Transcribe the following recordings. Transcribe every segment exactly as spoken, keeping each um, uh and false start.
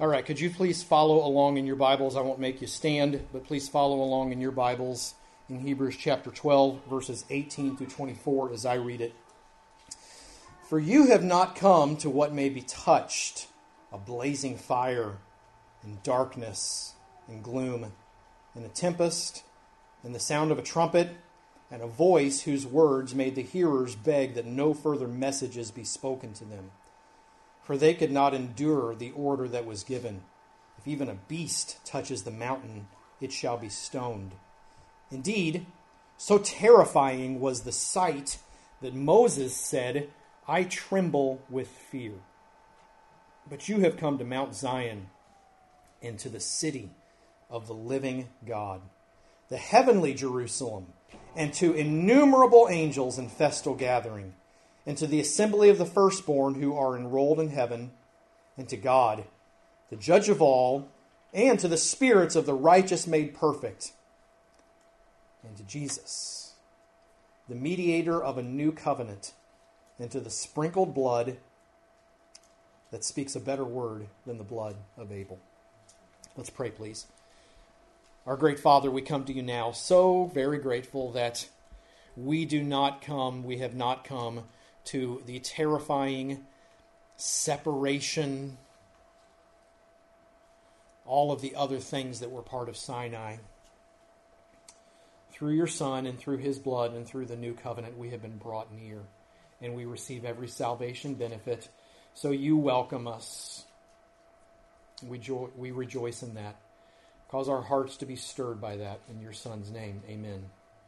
All right, could you please follow along in your Bibles? I won't make you stand, but please follow along in your Bibles in Hebrews chapter twelve, verses eighteen through twenty-four as I read it. For you have not come to what may be touched, a blazing fire, and darkness, and gloom, and a tempest, and the sound of a trumpet, and a voice whose words made the hearers beg that no further messages be spoken to them. For they could not endure the order that was given. If even a beast touches the mountain, it shall be stoned. Indeed, so terrifying was the sight that Moses said, I tremble with fear. But you have come to Mount Zion and to the city of the living God, the heavenly Jerusalem, and to innumerable angels in festal gathering, and to the assembly of the firstborn who are enrolled in heaven, and to God, the judge of all, and to the spirits of the righteous made perfect, and to Jesus, the mediator of a new covenant, and to the sprinkled blood that speaks a better word than the blood of Abel. Let's pray, please. Our great Father, we come to you now so very grateful that we do not come, we have not come to the terrifying separation, all of the other things that were part of Sinai. Through your Son and through his blood and through the new covenant, we have been brought near, and we receive every salvation benefit. So you welcome us. We, jo- we rejoice in that. Cause our hearts to be stirred by that. In your Son's name, amen.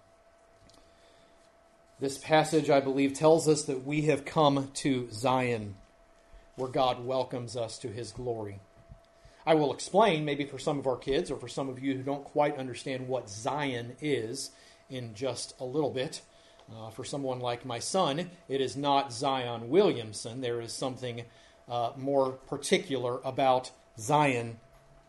This passage, I believe, tells us that we have come to Zion, where God welcomes us to his glory. I will explain, maybe for some of our kids or for some of you who don't quite understand what Zion is, in just a little bit. Uh, for someone like my son, it is not Zion Williamson. There is something uh, more particular about Zion.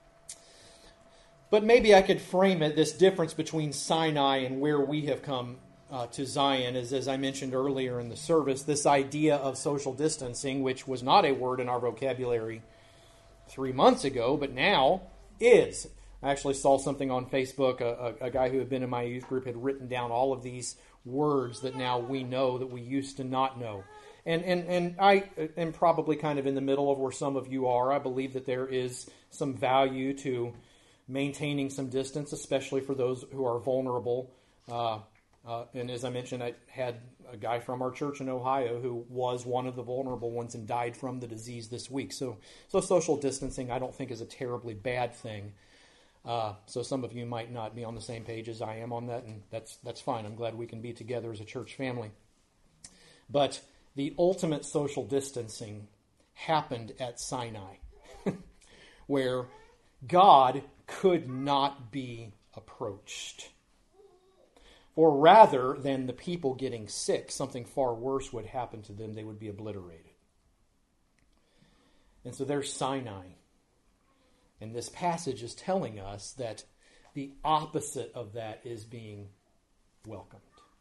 But maybe I could frame it, this difference between Sinai and where we have come uh, to Zion is, as I mentioned earlier in the service, this idea of social distancing, which was not a word in our vocabulary three months ago, but now is. I actually saw something on Facebook. A, a, a guy who had been in my youth group had written down all of these words that now we know that we used to not know. And, and, and I am probably kind of in the middle of where some of you are. I believe that there is some value to maintaining some distance, especially for those who are vulnerable. Uh, uh, and as I mentioned, I had a guy from our church in Ohio who was one of the vulnerable ones and died from the disease this week. So, so social distancing, I don't think, is a terribly bad thing. Uh, so some of you might not be on the same page as I am on that, and that's that's fine. I'm glad we can be together as a church family. But the ultimate social distancing happened at Sinai, where God could not be approached. Or rather than the people getting sick, something far worse would happen to them. They would be obliterated. And so there's Sinai. And this passage is telling us that the opposite of that is being welcomed.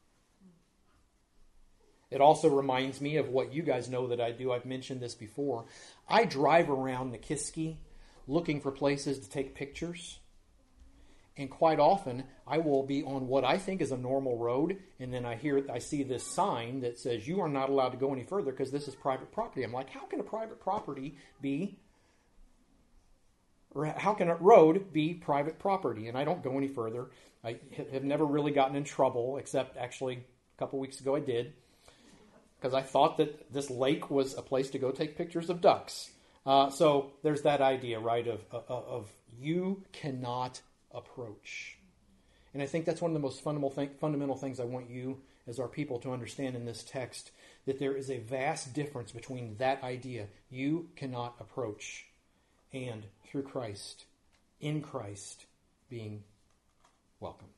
It also reminds me of what you guys know that I do. I've mentioned this before. I drive around Nikiski looking for places to take pictures. And quite often, I will be on what I think is a normal road, and then I hear, I see this sign that says, you are not allowed to go any further because this is private property. I'm like, how can a private property be, or how can a road be private property? And I don't go any further. I have never really gotten in trouble, except actually a couple weeks ago I did, because I thought that this lake was a place to go take pictures of ducks. Uh, so there's that idea, right, of, of, of you cannot approach. And I think that's one of the most fundamental, thing, fundamental things I want you as our people to understand in this text, that there is a vast difference between that idea, you cannot approach, and through Christ, in Christ, being welcomed.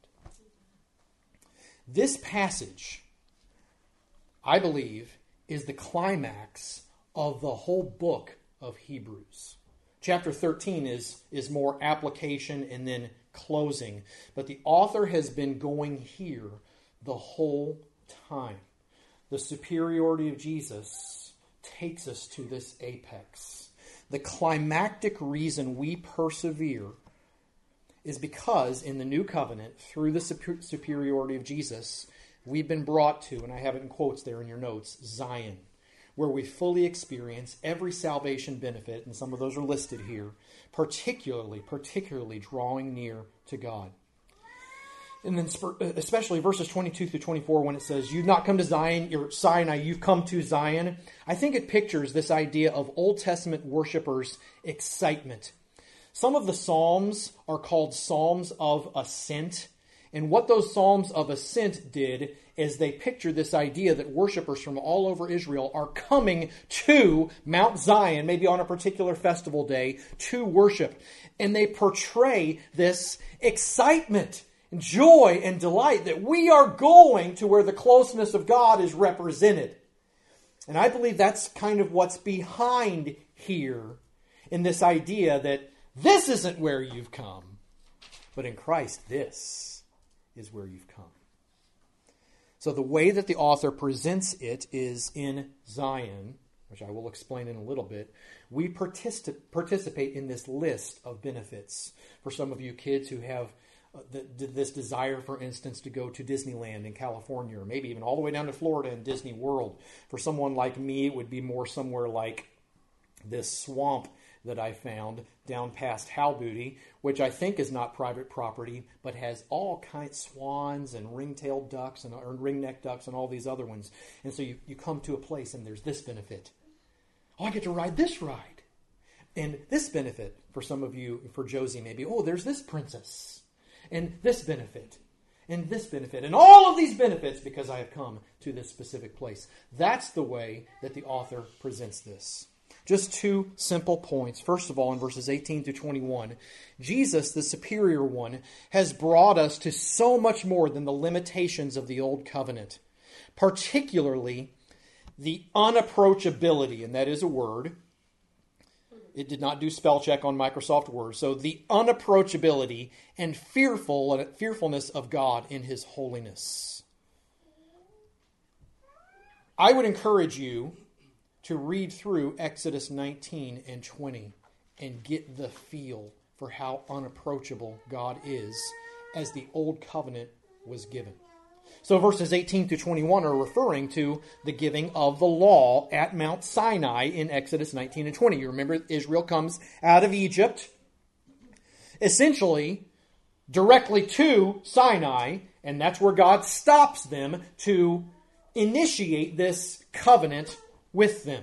This passage, I believe, is the climax of the whole book of Hebrews. Chapter thirteen is, is more application and then closing. But the author has been going here the whole time. The superiority of Jesus takes us to this apex. The climactic reason we persevere is because in the new covenant, through the super- superiority of Jesus, we've been brought to, and I have it in quotes there in your notes, Zion, where we fully experience every salvation benefit, and some of those are listed here, particularly, particularly drawing near to God. And then especially verses twenty-two through twenty-four, when it says, you've not come to Zion, you're Sinai, you've come to Zion. I think it pictures this idea of Old Testament worshipers' excitement. Some of the Psalms are called Psalms of Ascent. And what those Psalms of Ascent did is they pictured this idea that worshipers from all over Israel are coming to Mount Zion, maybe on a particular festival day, to worship. And they portray this excitement, joy, and delight that we are going to where the closeness of God is represented. And I believe that's kind of what's behind here in this idea that this isn't where you've come, but in Christ this is where you've come. So the way that the author presents it is in Zion, which I will explain in a little bit. We particip- participate in this list of benefits. For some of you kids who have uh, the, this desire, for instance, to go to Disneyland in California, or maybe even all the way down to Florida and Disney World. For someone like me, it would be more somewhere like this swamp that I found down past Halbooty, which I think is not private property, but has all kinds of swans and ring-tailed ducks and or ring-necked ducks and all these other ones. And so you, you come to a place and there's this benefit. Oh, I get to ride this ride. And this benefit, for some of you, for Josie maybe, oh, there's this princess. And this benefit. And this benefit. And all of these benefits because I have come to this specific place. That's the way that the author presents this. Just two simple points. First of all, in verses eighteen through twenty-one, Jesus, the superior one, has brought us to so much more than the limitations of the old covenant. Particularly, the unapproachability, and that is a word. It did not do spell check on Microsoft Word. So the unapproachability and fearful fearfulness of God in His holiness. I would encourage you to read through Exodus nineteen and twenty and get the feel for how unapproachable God is as the old covenant was given. So verses eighteen through twenty-one are referring to the giving of the law at Mount Sinai in Exodus nineteen and twenty. You remember Israel comes out of Egypt, essentially directly to Sinai, and that's where God stops them to initiate this covenant with them.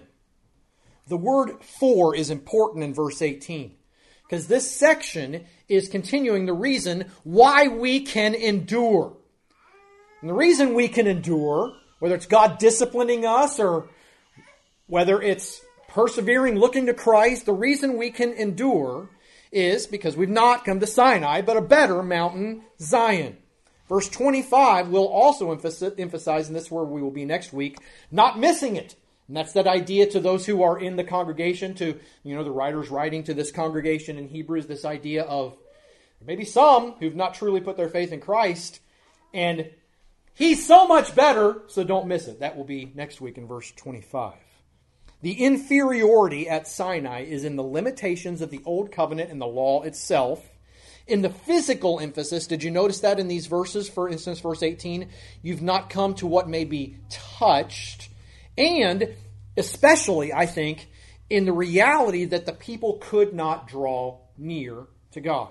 The word for is important in verse eighteen because this section is continuing the reason why we can endure. And the reason we can endure, whether it's God disciplining us or whether it's persevering, looking to Christ, the reason we can endure is because we've not come to Sinai, but a better mountain, Zion. Verse twenty-five will also emphasize, and this is where we will be next week, not missing it. And that's that idea to those who are in the congregation, to, you know, the writer's writing to this congregation in Hebrews, this idea of maybe some who've not truly put their faith in Christ, and He's so much better, so don't miss it. That will be next week in verse twenty-five. The inferiority at Sinai is in the limitations of the old covenant and the law itself. In the physical emphasis, did you notice that in these verses? For instance, verse eighteen, you've not come to what may be touched. And especially, I think, in the reality that the people could not draw near to God.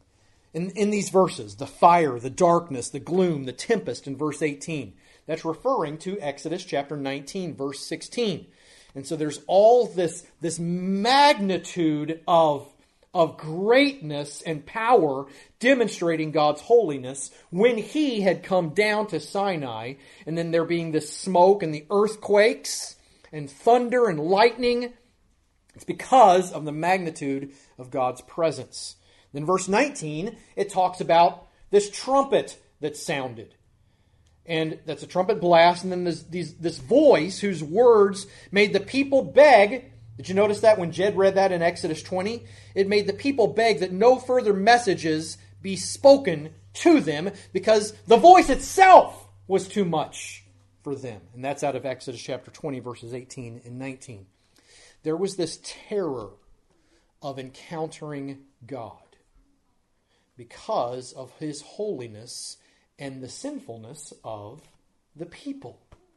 In, in these verses, the fire, the darkness, the gloom, the tempest in verse eighteen, that's referring to Exodus chapter nineteen, verse sixteen. And so there's all this, this magnitude of, of greatness and power demonstrating God's holiness when He had come down to Sinai, and then there being this smoke and the earthquakes and thunder and lightning. It's because of the magnitude of God's presence. Then verse nineteen, it talks about this trumpet that sounded. And that's a trumpet blast, and then there's these, this voice whose words made the people beg. Did you notice that when Jed read that in Exodus twenty? It made the people beg that no further messages be spoken to them because the voice itself was too much for them. And that's out of Exodus chapter twenty, verses eighteen and nineteen. There was this terror of encountering God because of his holiness and the sinfulness of the people.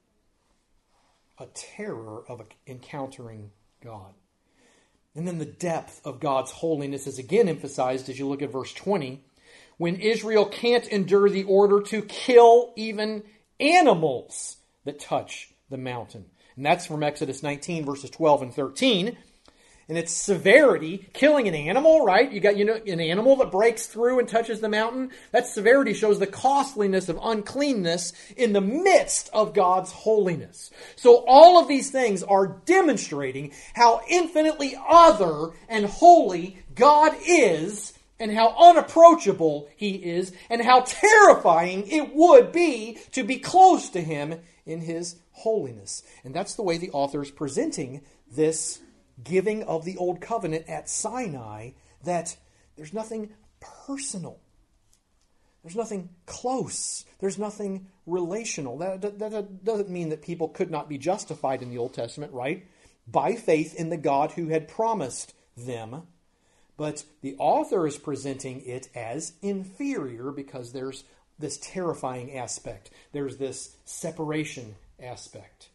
A terror of encountering God. And then the depth of God's holiness is again emphasized as you look at verse twenty, when Israel can't endure the order to kill even animals that touch the mountain. And that's from Exodus nineteen, verses twelve and thirteen. And its severity, killing an animal, right? You got, you know, an animal that breaks through and touches the mountain. That severity shows the costliness of uncleanness in the midst of God's holiness. So all of these things are demonstrating how infinitely other and holy God is, and how unapproachable he is, and how terrifying it would be to be close to him in his holiness. And that's the way the author is presenting this giving of the Old Covenant at Sinai, that there's nothing personal. There's nothing close. There's nothing relational. That, that, that doesn't mean that people could not be justified in the Old Testament, right? By faith in the God who had promised them. But the author is presenting it as inferior because there's this terrifying aspect. There's this separation aspect.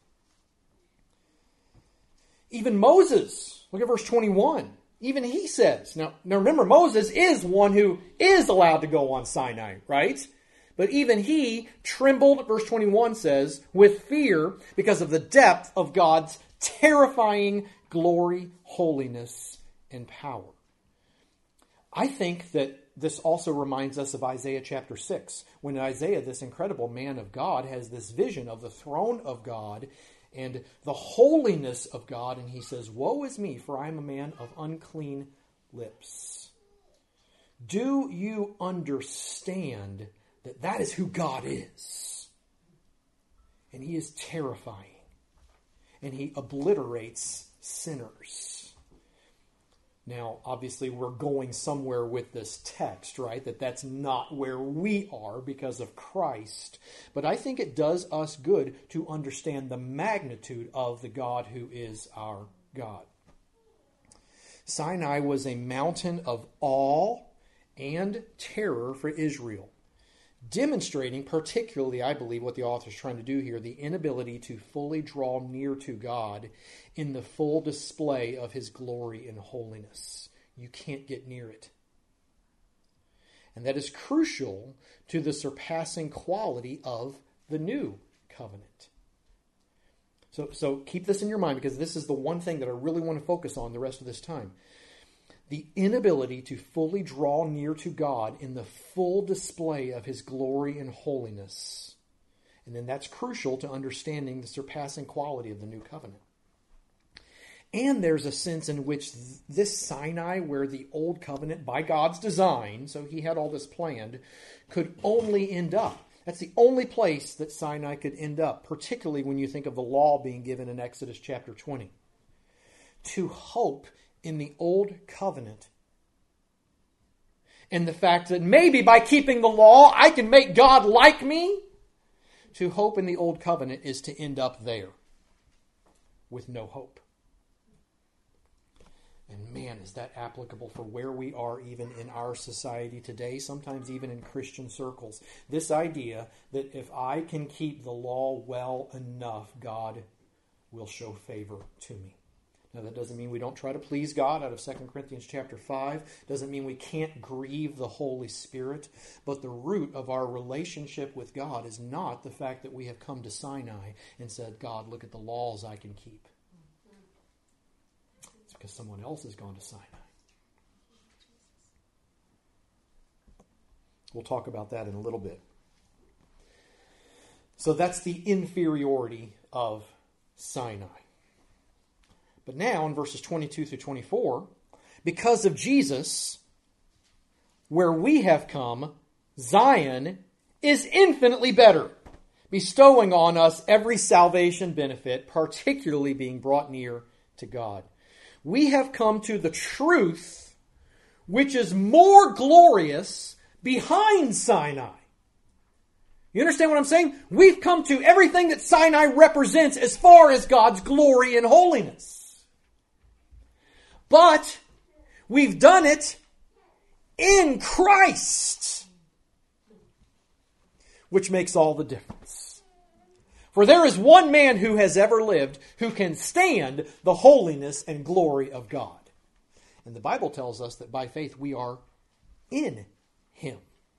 Even Moses, look at verse twenty-one. Even he says, now, now remember, Moses is one who is allowed to go on Sinai, right? But even he trembled, verse twenty-one says, with fear because of the depth of God's terrifying glory, holiness, and power. I think that this also reminds us of Isaiah chapter six, when Isaiah, this incredible man of God, has this vision of the throne of God and the holiness of God, and he says, "Woe is me, for I am a man of unclean lips." Do you understand that that is who God is? And he is terrifying, and he obliterates sinners. Now, obviously, we're going somewhere with this text, right? That that's not where we are because of Christ. But I think it does us good to understand the magnitude of the God who is our God. Sinai was a mountain of awe and terror for Israel, demonstrating particularly, I believe, what the author is trying to do here, the inability to fully draw near to God in the full display of his glory and holiness. You can't get near it. And that is crucial to the surpassing quality of the new covenant. So, so keep this in your mind, because this is the one thing that I really want to focus on the rest of this time. The inability to fully draw near to God in the full display of his glory and holiness. And then that's crucial to understanding the surpassing quality of the new covenant. And there's a sense in which this Sinai, where the old covenant, by God's design, so he had all this planned, could only end up. That's the only place that Sinai could end up, particularly when you think of the law being given in Exodus chapter twenty. To hope in the old covenant and the fact that maybe by keeping the law I can make God like me, to hope in the old covenant is to end up there with no hope. And man, is that applicable for where we are even in our society today, sometimes even in Christian circles. This idea that if I can keep the law well enough, God will show favor to me. Now, that doesn't mean we don't try to please God out of Second Corinthians chapter five. Doesn't mean we can't grieve the Holy Spirit. But the root of our relationship with God is not the fact that we have come to Sinai and said, God, look at the laws I can keep. It's because someone else has gone to Sinai. We'll talk about that in a little bit. So that's the inferiority of Sinai. But now, in verses twenty-two through twenty-four, because of Jesus, where we have come, Zion is infinitely better, bestowing on us every salvation benefit, particularly being brought near to God. We have come to the truth which is more glorious behind Sinai. You understand what I'm saying? We've come to everything that Sinai represents as far as God's glory and holiness. But We've done it in Christ, which makes all the difference. For there is one man who has ever lived who can stand the holiness and glory of God. And the Bible tells us that by faith we are in Him.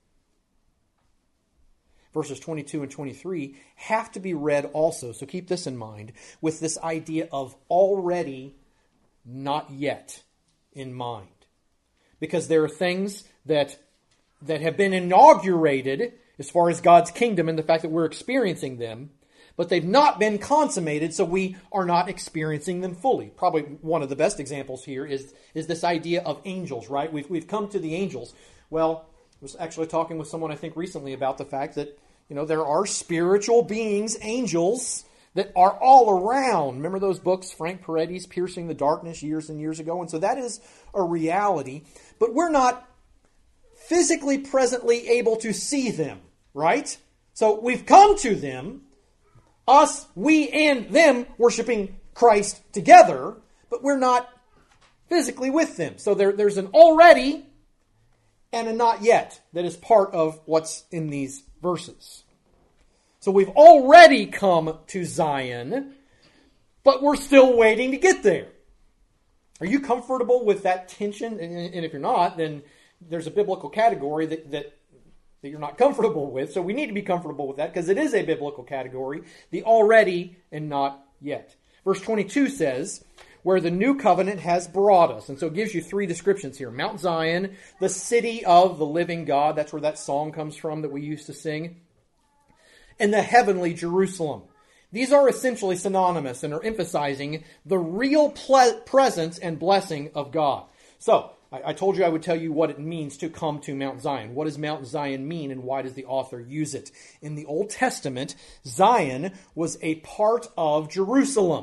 Verses twenty-two and twenty-three have to be read also, so keep this in mind, with this idea of already, not yet in mind. Because there are things that, that have been inaugurated as far as God's kingdom and the fact that we're experiencing them, but they've not been consummated, so we are not experiencing them fully. Probably one of the best examples here is, is this idea of angels, right? We've, we've come to the angels. Well, I was actually talking with someone, I think, recently about the fact that, you know, there are spiritual beings, angels, that are all around. Remember those books, Frank Peretti's Piercing the Darkness, years and years ago? And so that is a reality. But we're not physically, presently able to see them, right? So we've come to them, us, we, and them, worshiping Christ together, but we're not physically with them. So there, there's an already and a not yet that is part of what's in these verses. So we've already come to Zion, but we're still waiting to get there. Are you comfortable with that tension? And if you're not, then there's a biblical category that, that, that you're not comfortable with. So we need to be comfortable with that because it is a biblical category, the already and not yet. Verse twenty-two says, where the new covenant has brought us. And so it gives you three descriptions here. Mount Zion, the city of the living God. That's where that song comes from that we used to sing. And the heavenly Jerusalem. These are essentially synonymous and are emphasizing the real ple- presence and blessing of God. So, I, I told you I would tell you what it means to come to Mount Zion. What does Mount Zion mean and why does the author use it? In the Old Testament, Zion was a part of Jerusalem.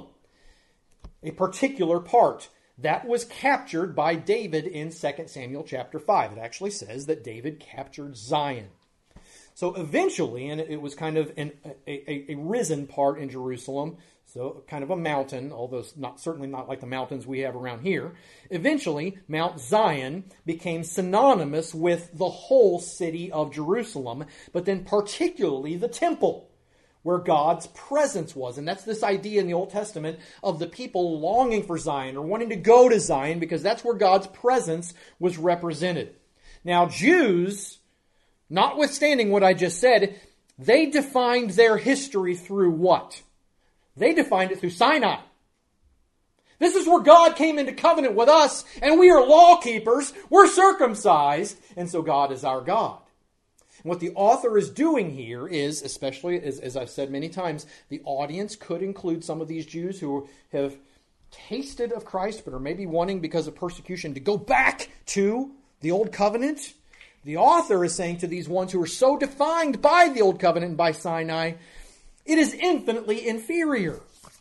A particular part. That was captured by David in Second Samuel chapter five. It actually says that David captured Zion. So eventually, and it was kind of an, a, a, a risen part in Jerusalem, so kind of a mountain, although not certainly not like the mountains we have around here. Eventually, Mount Zion became synonymous with the whole city of Jerusalem, but then particularly the temple, where God's presence was. And that's this idea in the Old Testament of the people longing for Zion or wanting to go to Zion because that's where God's presence was represented. Now, Jews, notwithstanding what I just said, they defined their history through what? They defined it through Sinai. This is where God came into covenant with us, and we are law keepers, we're circumcised, and so God is our God. And what the author is doing here is, especially as, as I've said many times, the audience could include some of these Jews who have tasted of Christ, but are maybe wanting because of persecution to go back to the old covenant. The author is saying to these ones who are so defined by the Old Covenant and by Sinai, it is infinitely inferior.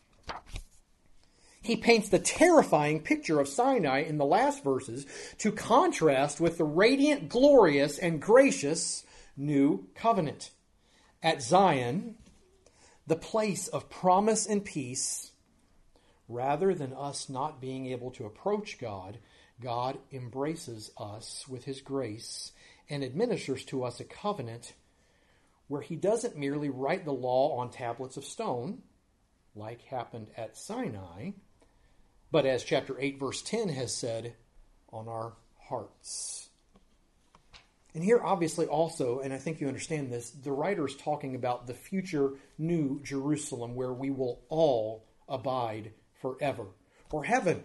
He paints the terrifying picture of Sinai in the last verses to contrast with the radiant, glorious, and gracious new covenant. At Zion, the place of promise and peace, rather than us not being able to approach God, God embraces us with His grace and administers to us a covenant where He doesn't merely write the law on tablets of stone, like happened at Sinai, but as chapter eight, verse ten has said, on our hearts. And here, obviously, also, and I think you understand this, the writer is talking about the future new Jerusalem where we will all abide forever, or heaven.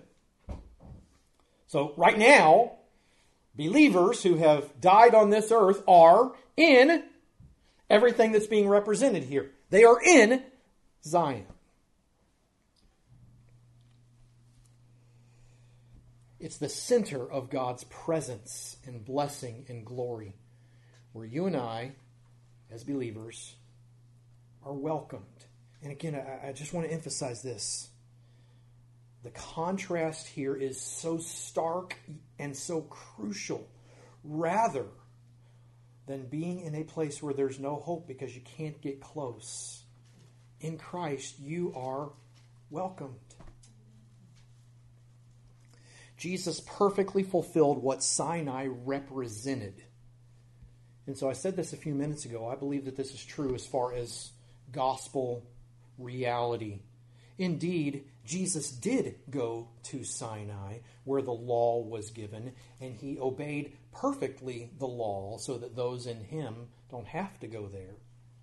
So right now, believers who have died on this earth are in everything that's being represented here. They are in Zion. It's the center of God's presence and blessing and glory, where you and I, as believers, are welcomed. And again, I, I just want to emphasize this. The contrast here is so stark and so crucial, rather than being in a place where there's no hope because you can't get close. In Christ, you are welcomed. Jesus perfectly fulfilled what Sinai represented. And so I said this a few minutes ago. I believe that this is true as far as gospel reality. Indeed, Jesus did go to Sinai where the law was given, and he obeyed perfectly the law so that those in him don't have to go there.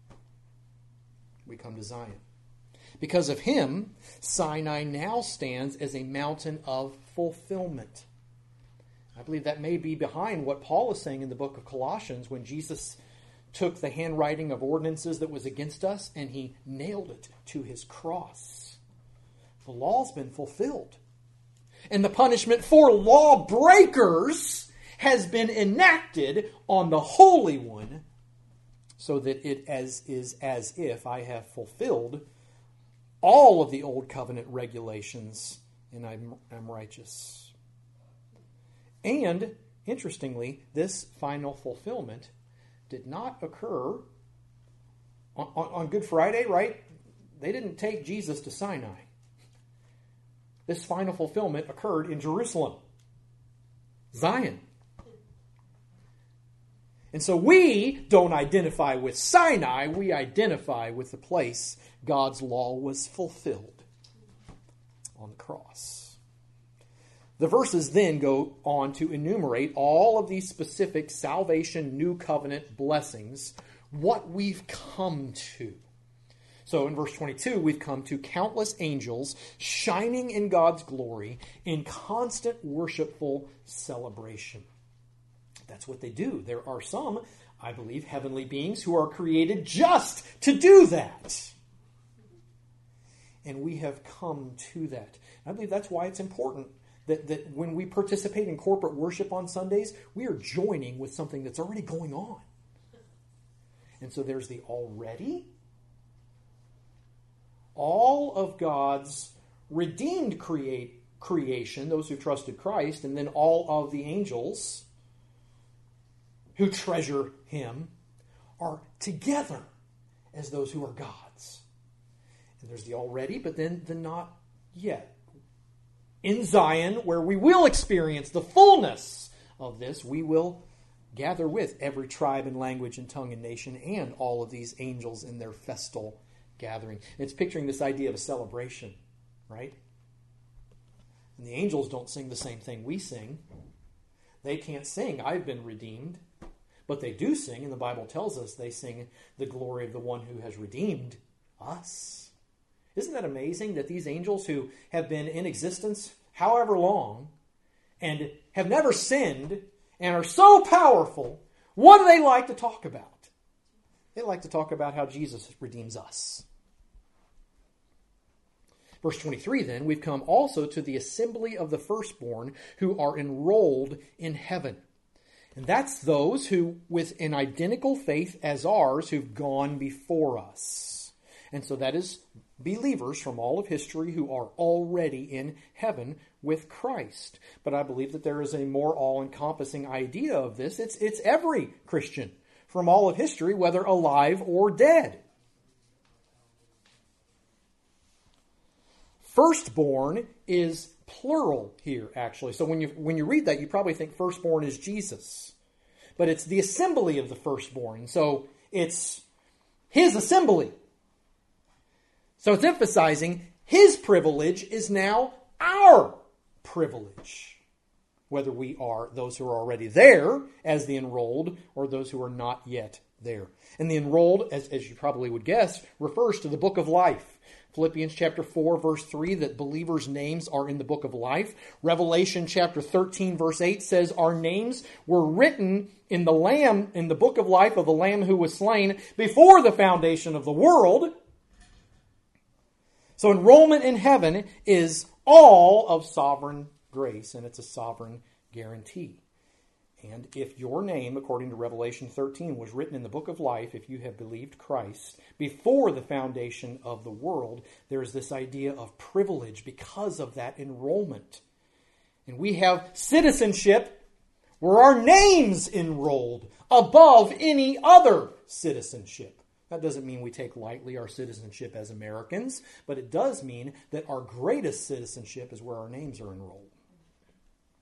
We come to Zion. Because of him, Sinai now stands as a mountain of fulfillment. I believe that may be behind what Paul is saying in the book of Colossians when Jesus took the handwriting of ordinances that was against us and he nailed it to his cross. The law's been fulfilled. And the punishment for lawbreakers has been enacted on the Holy One, so that it as is as if I have fulfilled all of the old covenant regulations and I'm, I'm righteous. And, interestingly, this final fulfillment did not occur on, on, on Good Friday, right? They didn't take Jesus to Sinai. This final fulfillment occurred in Jerusalem, Zion. And so we don't identify with Sinai, we identify with the place God's law was fulfilled on the cross. The verses then go on to enumerate all of these specific salvation, new covenant blessings, what we've come to. So in verse twenty-two, we've come to countless angels shining in God's glory in constant worshipful celebration. That's what they do. There are some, I believe, heavenly beings who are created just to do that. And we have come to that. I believe that's why it's important that, that when we participate in corporate worship on Sundays, we are joining with something that's already going on. And so there's the already. All of God's redeemed create, creation, those who trusted Christ, and then all of the angels who treasure him are together as those who are God's. And there's the already, but then the not yet. In Zion, where we will experience the fullness of this, we will gather with every tribe and language and tongue and nation and all of these angels in their festal gathering. It's picturing this idea of a celebration, right? And the angels don't sing the same thing we sing. They can't sing, I've been redeemed. But they do sing, and the Bible tells us they sing the glory of the one who has redeemed us. Isn't that amazing that these angels who have been in existence however long and have never sinned and are so powerful, what do they like to talk about? They like to talk about how Jesus redeems us. Verse twenty-three, then, we've come also to the assembly of the firstborn who are enrolled in heaven. And that's those who, with an identical faith as ours, who've gone before us. And so that is believers from all of history who are already in heaven with Christ. But I believe that there is a more all-encompassing idea of this. It's, it's every Christian from all of history, whether alive or dead. Firstborn is plural here, actually. So when you when you read that, you probably think firstborn is Jesus. But it's the assembly of the firstborn. So it's his assembly. So it's emphasizing his privilege is now our privilege. Whether we are those who are already there as the enrolled or those who are not yet there. And the enrolled, as, as you probably would guess, refers to the book of life. Philippians chapter four, verse three, that believers' names are in the book of life. Revelation chapter thirteen, verse eight says our names were written in the Lamb, in the book of life of the Lamb who was slain before the foundation of the world. So enrollment in heaven is all of sovereign grace, and it's a sovereign guarantee. And if your name, according to Revelation thirteen, was written in the book of life, if you have believed Christ before the foundation of the world, there's this idea of privilege because of that enrollment. And we have citizenship where our name's enrolled above any other citizenship. That doesn't mean we take lightly our citizenship as Americans, but it does mean that our greatest citizenship is where our names are enrolled.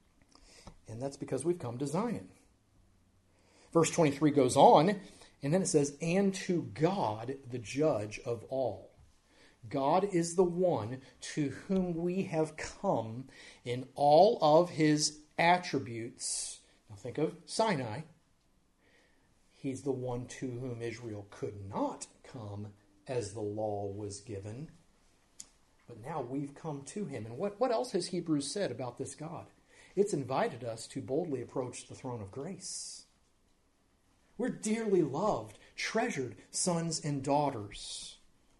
And that's because we've come to Zion. Verse twenty-three goes on, and then it says, and to God, the judge of all. God is the one to whom we have come in all of his attributes. Now think of Sinai. He's the one to whom Israel could not come as the law was given. But now we've come to him. And what, what else has Hebrews said about this God? It's invited us to boldly approach the throne of grace. We're dearly loved, treasured sons and daughters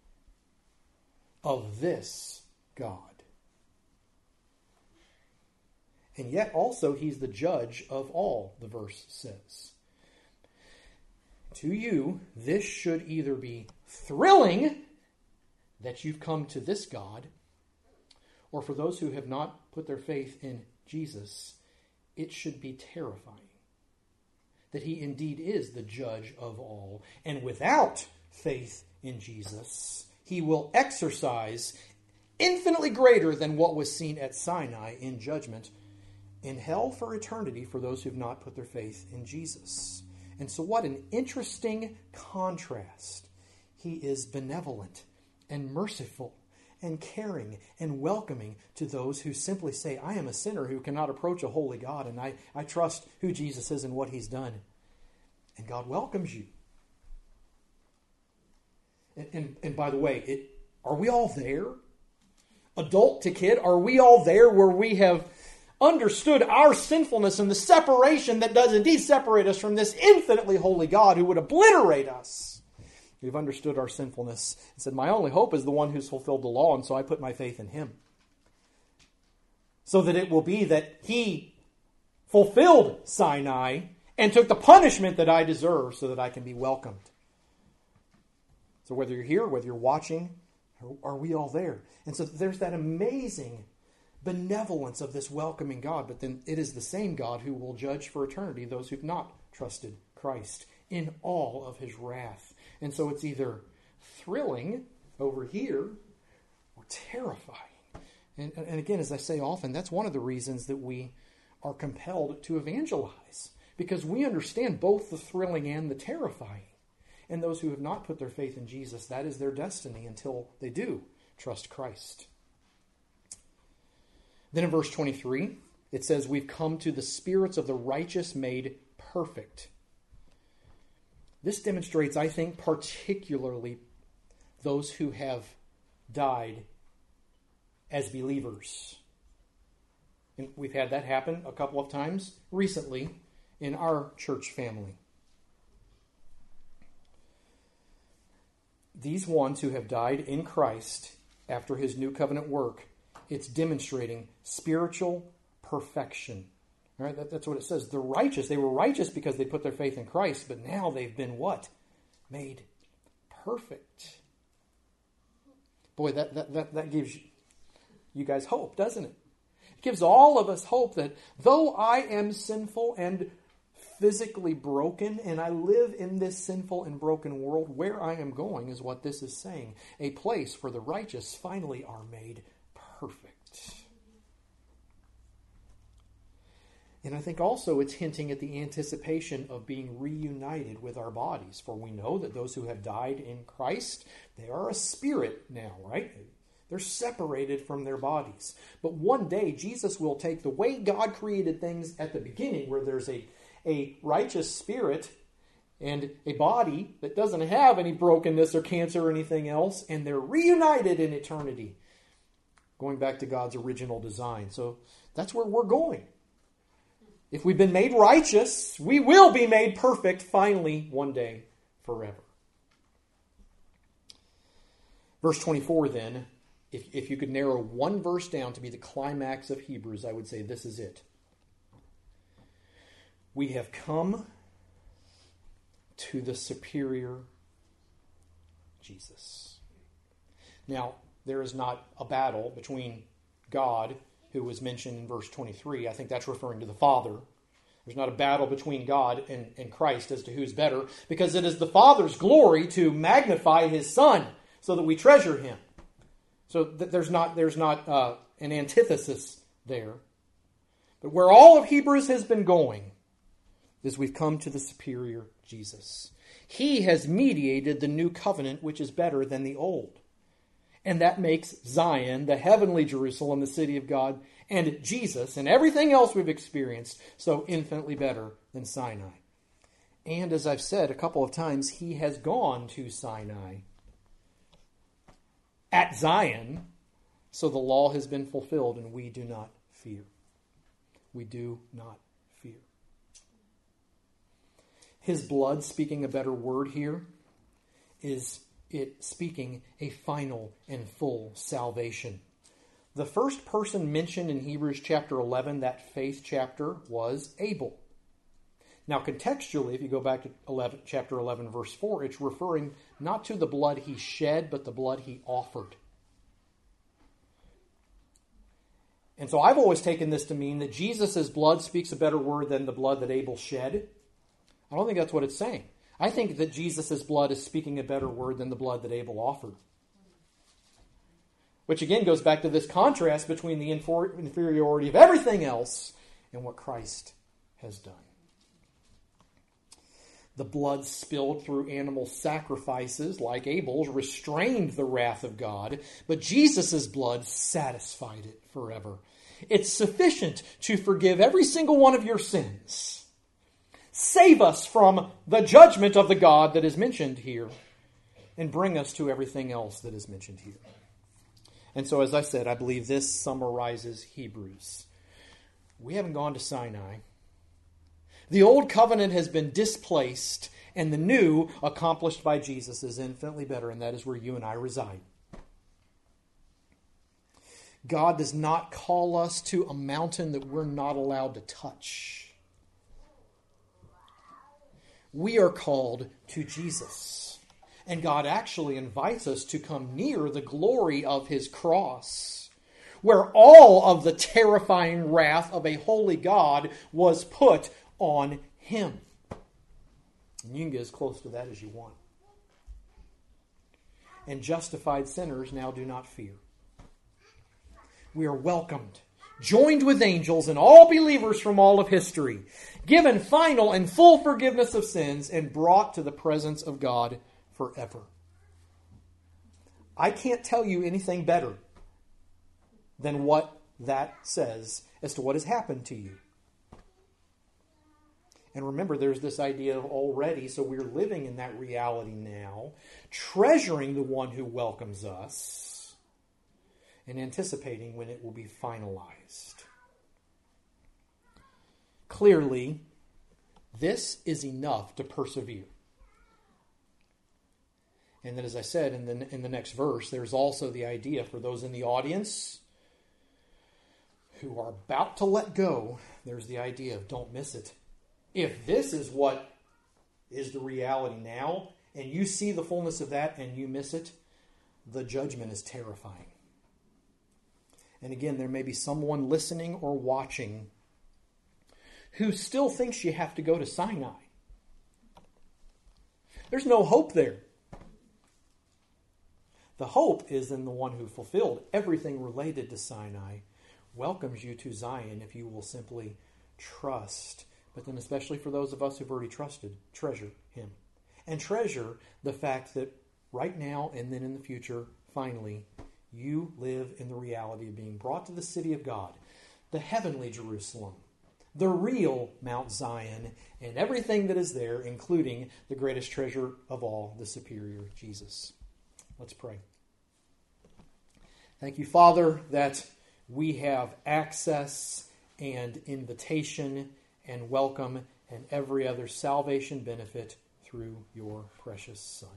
of this God. And yet also he's the judge of all, the verse says. To you, this should either be thrilling that you've come to this God, or for those who have not put their faith in Jesus, it should be terrifying that he indeed is the judge of all. And without faith in Jesus, he will exercise infinitely greater than what was seen at Sinai in judgment in hell for eternity for those who have not put their faith in Jesus. And so what an interesting contrast. He is benevolent and merciful and caring and welcoming to those who simply say, I am a sinner who cannot approach a holy God, and I, I trust who Jesus is and what he's done. And God welcomes you. And, and, and by the way, it, are we all there? Adult to kid, are we all there where we have understood our sinfulness and the separation that does indeed separate us from this infinitely holy God who would obliterate us? We've understood our sinfulness and said, my only hope is the one who's fulfilled the law, and so I put my faith in him. So that it will be that he fulfilled Sinai and took the punishment that I deserve so that I can be welcomed. So whether you're here, whether you're watching, are we all there? And so there's that amazing benevolence of this welcoming God, but then it is the same God who will judge for eternity those who've not trusted Christ in all of his wrath. And so it's either thrilling over here or terrifying. And, and again, as I say often, that's one of the reasons that we are compelled to evangelize, because we understand both the thrilling and the terrifying. And those who have not put their faith in Jesus, that is their destiny until they do trust Christ. Then in verse twenty-three, it says, we've come to the spirits of the righteous made perfect. This demonstrates, I think, particularly those who have died as believers. And we've had that happen a couple of times recently in our church family. These ones who have died in Christ after his new covenant work, it's demonstrating spiritual perfection. All right, that, that's what it says. The righteous, they were righteous because they put their faith in Christ, but now they've been what? Made perfect. Boy, that, that, that, that gives you, you guys hope, doesn't it? It gives all of us hope that though I am sinful and physically broken, and I live in this sinful and broken world, where I am going is what this is saying. A place where the righteous finally are made perfect. And I think also it's hinting at the anticipation of being reunited with our bodies. For we know that those who have died in Christ, they are a spirit now, right? They're separated from their bodies. But one day, Jesus will take the way God created things at the beginning, where there's a, a righteous spirit and a body that doesn't have any brokenness or cancer or anything else, and they're reunited in eternity, going back to God's original design. So that's where we're going. If we've been made righteous, we will be made perfect finally one day forever. Verse twenty-four then, if, if you could narrow one verse down to be the climax of Hebrews, I would say this is it. We have come to the superior Jesus. Now, there is not a battle between God, who was mentioned in verse twenty-three. I think that's referring to the Father. There's not a battle between God and, and Christ as to who's better, because it is the Father's glory to magnify his Son so that we treasure him. So th- there's not, there's not uh, an antithesis there. But where all of Hebrews has been going is we've come to the superior Jesus. He has mediated the new covenant, which is better than the old. And that makes Zion, the heavenly Jerusalem, the city of God, and Jesus, and everything else we've experienced, so infinitely better than Sinai. And as I've said a couple of times, he has gone to Sinai at Zion, so the law has been fulfilled, and we do not fear. We do not fear. His blood, speaking a better word here, is it speaking a final and full salvation. The first person mentioned in Hebrews chapter eleven, that faith chapter, was Abel. Now contextually, if you go back to eleven, chapter eleven, verse four, it's referring not to the blood he shed, but the blood he offered. And so I've always taken this to mean that Jesus' blood speaks a better word than the blood that Abel shed. I don't think that's what it's saying. I think that Jesus' blood is speaking a better word than the blood that Abel offered. Which again goes back to this contrast between the inferiority of everything else and what Christ has done. The blood spilled through animal sacrifices, like Abel's, restrained the wrath of God, but Jesus' blood satisfied it forever. It's sufficient to forgive every single one of your sins. Save us from the judgment of the God that is mentioned here, and bring us to everything else that is mentioned here. And so, as I said, I believe this summarizes Hebrews. We haven't gone to Sinai. The old covenant has been displaced, and the new, accomplished by Jesus, is infinitely better, and that is where you and I reside. God does not call us to a mountain that we're not allowed to touch. We are called to Jesus. And God actually invites us to come near the glory of his cross, where all of the terrifying wrath of a holy God was put on him. And you can get as close to that as you want. And justified sinners now do not fear. We are welcomed, joined with angels and all believers from all of history, given final and full forgiveness of sins, and brought to the presence of God forever. I can't tell you anything better than what that says as to what has happened to you. And remember, there's this idea of already, so we're living in that reality now, treasuring the one who welcomes us, and anticipating when it will be finalized. Clearly, this is enough to persevere. And then, as I said in the, in the next verse, there's also the idea for those in the audience who are about to let go, there's the idea of don't miss it. If this is what is the reality now, and you see the fullness of that and you miss it, the judgment is terrifying. And again, there may be someone listening or watching who still thinks you have to go to Sinai. There's no hope there. The hope is in the one who fulfilled everything related to Sinai, welcomes you to Zion if you will simply trust. But then especially for those of us who've already trusted, treasure him. And treasure the fact that right now and then in the future, finally, you live in the reality of being brought to the city of God, the heavenly Jerusalem, the real Mount Zion, and everything that is there, including the greatest treasure of all, the superior Jesus. Let's pray. Thank you, Father, that we have access and invitation and welcome and every other salvation benefit through your precious Son.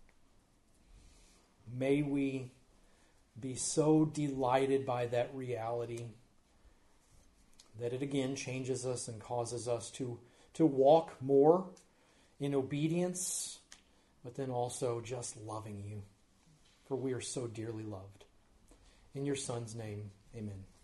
May we be so delighted by that reality that it again changes us and causes us to, to walk more in obedience, but then also just loving you, for we are so dearly loved. In your Son's name, amen.